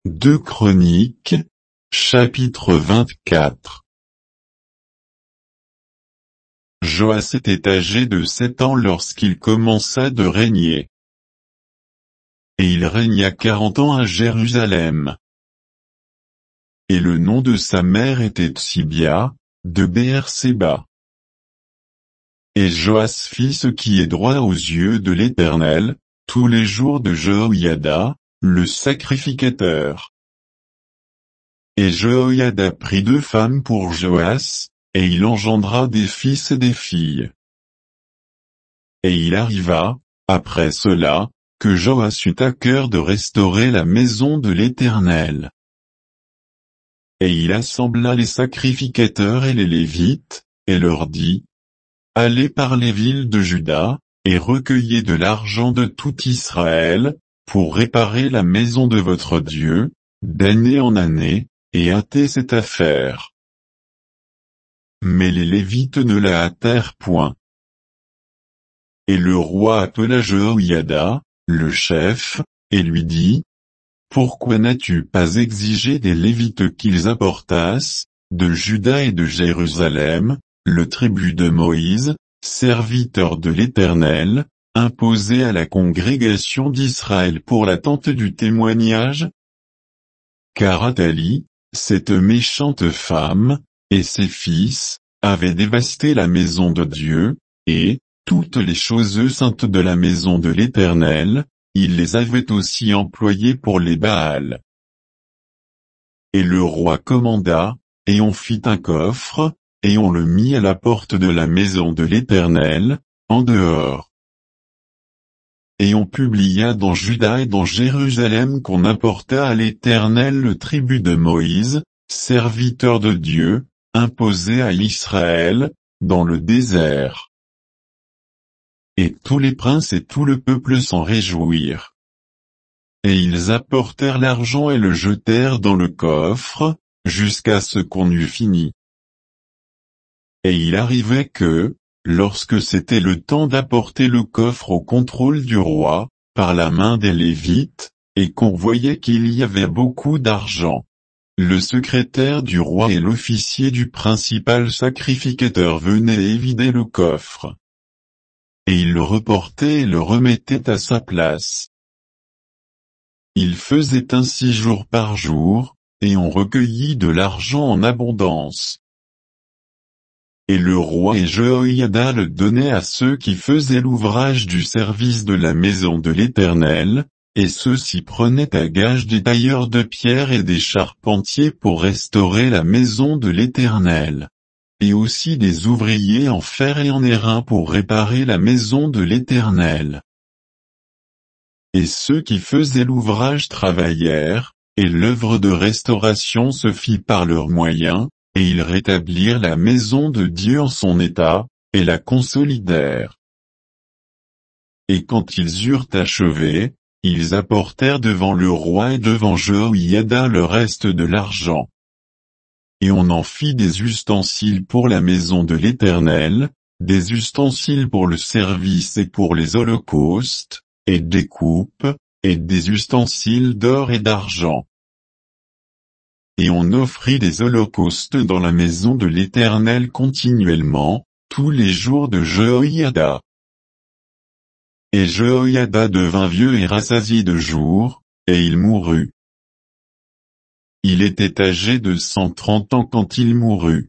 2 Chroniques, chapitre 24. Joas était âgé de 7 ans lorsqu'il commença de régner. Et il régna 40 ans à Jérusalem. Et le nom de sa mère était Tsibia, de Beer-séba. Et Joas fit ce qui est droit aux yeux de l'Éternel, tous les jours de Jehoïada, le sacrificateur. Et Jehoïada prit 2 femmes pour Joas, et il engendra des fils et des filles. Et il arriva, après cela, que Joas eut à cœur de restaurer la maison de l'Éternel. Et il assembla les sacrificateurs et les Lévites, et leur dit: Allez par les villes de Juda, et recueillez de l'argent de tout Israël, pour réparer la maison de votre Dieu, d'année en année, et hâtez cette affaire. Mais les Lévites ne la hâtèrent point. Et le roi appela Jehoïada, le chef, et lui dit: Pourquoi n'as-tu pas exigé des Lévites qu'ils apportassent, de Juda et de Jérusalem, le tribut de Moïse, serviteur de l'Éternel, imposé à la congrégation d'Israël pour la tente du témoignage? Car Athalie, cette méchante femme, et ses fils, avaient dévasté la maison de Dieu, et, toutes les choses saintes de la maison de l'Éternel, il les avait aussi employées pour les Baals. Et le roi commanda, et on fit un coffre, et on le mit à la porte de la maison de l'Éternel, en dehors. Et on publia dans Juda et dans Jérusalem qu'on apporta à l'Éternel le tribut de Moïse, serviteur de Dieu, imposé à Israël, dans le désert. Et tous les princes et tout le peuple s'en réjouirent. Et ils apportèrent l'argent et le jetèrent dans le coffre, jusqu'à ce qu'on eût fini. Et il arrivait que, lorsque c'était le temps d'apporter le coffre au contrôle du roi, par la main des Lévites, et qu'on voyait qu'il y avait beaucoup d'argent, le secrétaire du roi et l'officier du principal sacrificateur venaient vider le coffre. Et ils le reportaient et le remettaient à sa place. Il faisait ainsi jour par jour, et on recueillit de l'argent en abondance. Et le roi et Jehoïada le donnaient à ceux qui faisaient l'ouvrage du service de la maison de l'Éternel, et ceux-ci prenaient à gage des tailleurs de pierre et des charpentiers pour restaurer la maison de l'Éternel. Et aussi des ouvriers en fer et en airain pour réparer la maison de l'Éternel. Et ceux qui faisaient l'ouvrage travaillèrent, et l'œuvre de restauration se fit par leurs moyens, et ils rétablirent la maison de Dieu en son état, et la consolidèrent. Et quand ils eurent achevé, ils apportèrent devant le roi et devant Jehoïada le reste de l'argent. Et on en fit des ustensiles pour la maison de l'Éternel, des ustensiles pour le service et pour les holocaustes, et des coupes, et des ustensiles d'or et d'argent. Et on offrit des holocaustes dans la maison de l'Éternel continuellement, tous les jours de Jehoïada. Et Jehoïada devint vieux et rassasié de jours, et il mourut. Il était âgé de 130 ans quand il mourut.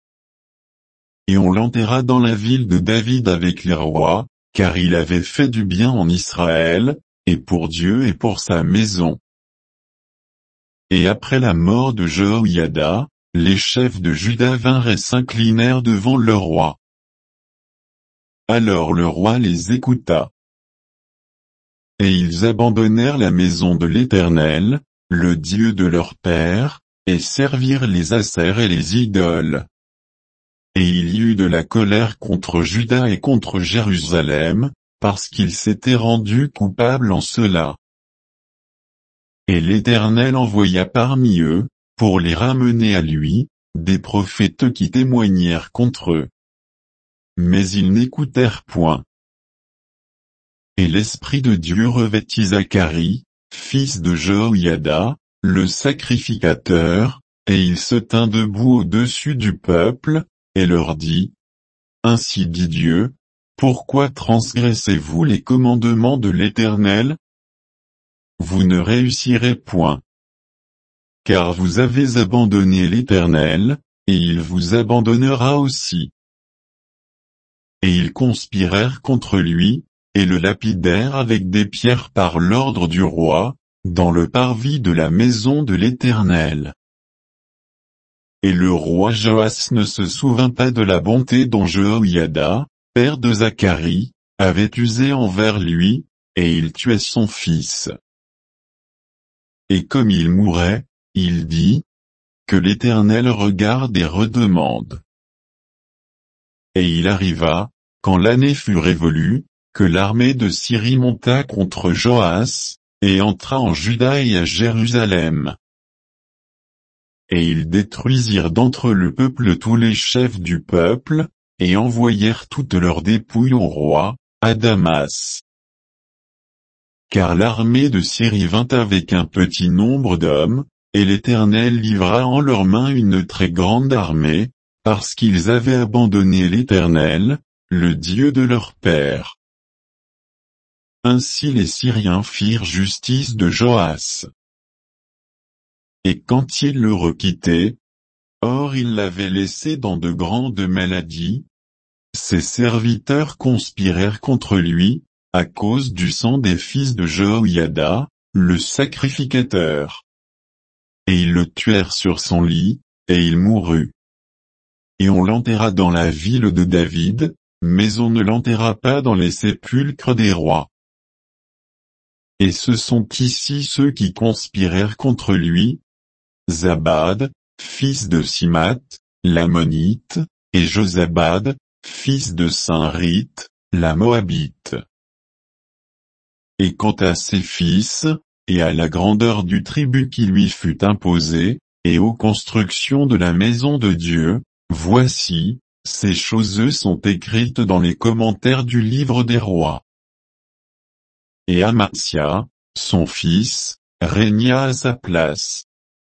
Et on l'enterra dans la ville de David avec les rois, car il avait fait du bien en Israël, et pour Dieu et pour sa maison. Et après la mort de Jehoïada, les chefs de Juda vinrent et s'inclinèrent devant le roi. Alors le roi les écouta. Et ils abandonnèrent la maison de l'Éternel, le Dieu de leur père, et servirent les ascères et les idoles. Et il y eut de la colère contre Juda et contre Jérusalem, parce qu'ils s'étaient rendus coupables en cela. Et l'Éternel envoya parmi eux, pour les ramener à lui, des prophètes qui témoignèrent contre eux. Mais ils n'écoutèrent point. Et l'Esprit de Dieu revêtit Zacharie, fils de Jehoïada, le sacrificateur, et il se tint debout au-dessus du peuple, et leur dit: Ainsi dit Dieu, pourquoi transgressez-vous les commandements de l'Éternel? Vous ne réussirez point. Car vous avez abandonné l'Éternel, et il vous abandonnera aussi. Et ils conspirèrent contre lui, et le lapidèrent avec des pierres par l'ordre du roi, dans le parvis de la maison de l'Éternel. Et le roi Joas ne se souvint pas de la bonté dont Jehoïada, père de Zacharie, avait usé envers lui, et il tua son fils. Et comme il mourait, il dit: Que l'Éternel regarde et redemande. Et il arriva, quand l'année fut révolue, que l'armée de Syrie monta contre Joas, et entra en Juda et à Jérusalem. Et ils détruisirent d'entre le peuple tous les chefs du peuple, et envoyèrent toutes leurs dépouilles au roi, à Damas. Car l'armée de Syrie vint avec un petit nombre d'hommes, et l'Éternel livra en leurs mains une très grande armée, parce qu'ils avaient abandonné l'Éternel, le Dieu de leur père. Ainsi les Syriens firent justice de Joas. Et quand ils l'eurent quitté, or il l'avait laissé dans de grandes maladies, ses serviteurs conspirèrent contre lui, à cause du sang des fils de Jehoïada, le sacrificateur. Et ils le tuèrent sur son lit, et il mourut. Et on l'enterra dans la ville de David, mais on ne l'enterra pas dans les sépulcres des rois. Et ce sont ici ceux qui conspirèrent contre lui: Zabad, fils de Simat, l'Ammonite, et Josabad, fils de Saint-Rite, la Moabite. Et quant à ses fils, et à la grandeur du tribut qui lui fut imposé, et aux constructions de la maison de Dieu, voici, ces choses sont écrites dans les commentaires du livre des rois. Et Amatsia, son fils, régna à sa place.